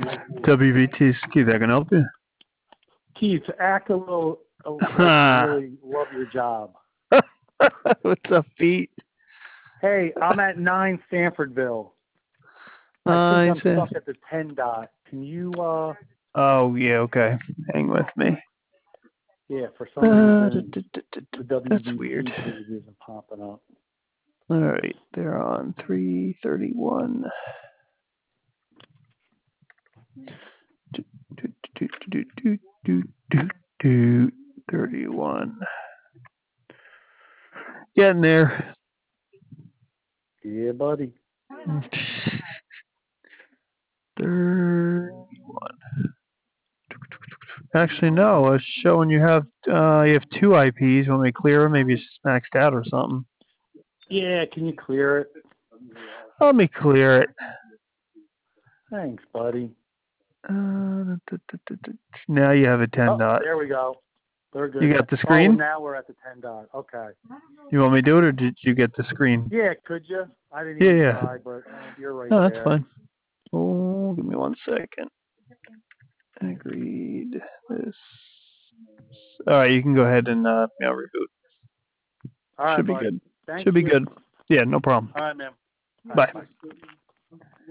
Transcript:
WVT, Keith, I can help you. Keith, act a little like you really love your job. What's up, Pete? Hey, I'm at 9 Stanfordville. I think I'm stuck at the 10 dot. Can you, Oh, yeah, okay. Hang with me. Yeah, for some reason, the that's WVT weird. page isn't popping up. All right, they're on 331. 31. Getting there. Yeah, buddy. 31. Actually, no. It's showing you have two IPs. Want me to clear them? Maybe it's maxed out or something. Yeah, can you clear it? Let me clear it. Thanks, buddy. Now you have a 10 dot. There we go. They're good. You got the screen? Oh, now we're at the 10 dot. Okay. You want me to do it, or did you get the screen? Yeah, could you? I didn't even try, but you're right there. No, that's fine. Oh, give me 1 second. Agreed. This. All right, you can go ahead and reboot. All right, Should be buddy. good. Thank Should be you. good. Yeah, no problem. All right, man. Bye. Bye.